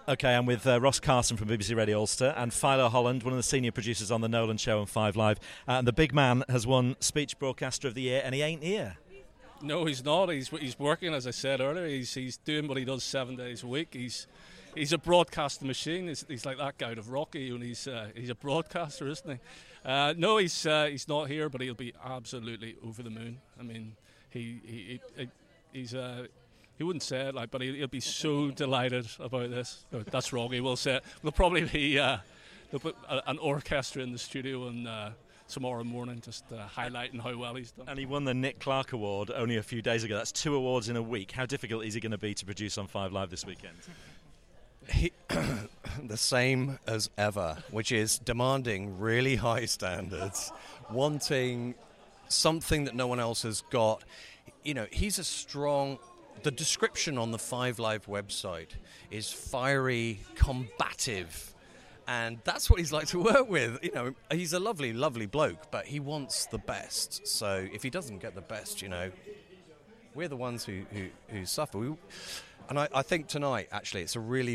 Okay, I'm with Ross Carson from BBC Radio Ulster and Philo Holland, one of the senior producers on The Nolan Show and 5 Live. And the big man has won Speech Broadcaster of the Year, and he ain't here. No, he's not. He's working, as I said earlier. He's doing what he does 7 days a week. He's a broadcaster machine. He's like that guy out of Rocky, and he's a broadcaster, isn't he? No, he's not here, but he'll be absolutely over the moon. I mean, he's he wouldn't say it, but he'll be so delighted about this. No, that's wrong. He will say it. There'll probably be they'll put an orchestra in the studio and tomorrow morning just highlighting how well he's done. And he won the Nick Clark Award only a few days ago. That's 2 awards in a week. How difficult is he going to be to produce on 5 Live this weekend? The same as ever, which is demanding really high standards, wanting something that no one else has got. You know, he's a strong... The description on the 5 Live website is fiery, combative, and that's what he's like to work with. You know, he's a lovely, lovely bloke, but he wants the best. So if he doesn't get the best, you know, we're the ones who suffer. And I think tonight, actually,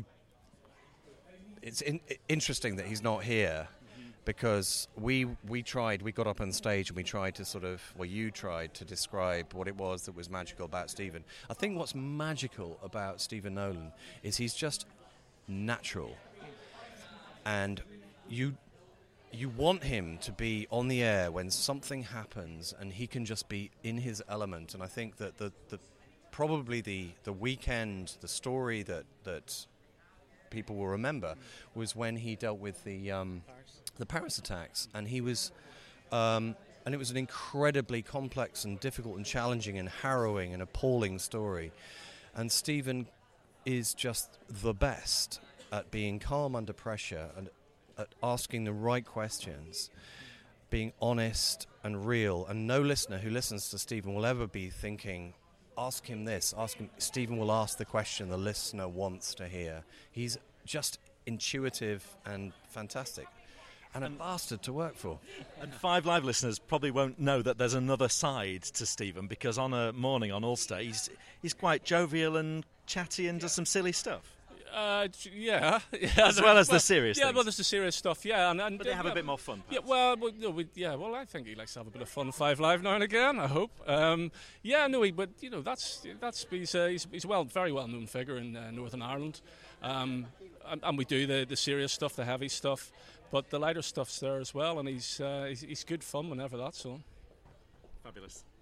it's interesting that he's not here. Because we got up on stage and we tried to you tried to describe what it was that was magical about Stephen. I think what's magical about Stephen Nolan is he's just natural. And you want him to be on the air when something happens and he can just be in his element. And I think that probably the weekend, the story that people will remember was when he dealt with the Paris attacks, and he was, and it was an incredibly complex and difficult and challenging and harrowing and appalling story. And Stephen is just the best at being calm under pressure and at asking the right questions, being honest and real. And no listener who listens to Stephen will ever be thinking, ask him this, ask him. Stephen will ask the question the listener wants to hear. He's just intuitive and fantastic. And a bastard to work for. And 5 Live listeners probably won't know that there's another side to Stephen, because on a morning on Ulster, he's quite jovial and chatty and does some silly stuff. Yeah. As well as the serious things. Yeah, well, there's the serious stuff, yeah. But they have a bit more fun, perhaps. Yeah, well, I think he likes to have a bit of fun 5 Live now and again, I hope. But, you know, he's a very well-known figure in Northern Ireland. And we do the serious stuff, the heavy stuff, but the lighter stuff's there as well, and he's good fun whenever that's on. Fabulous.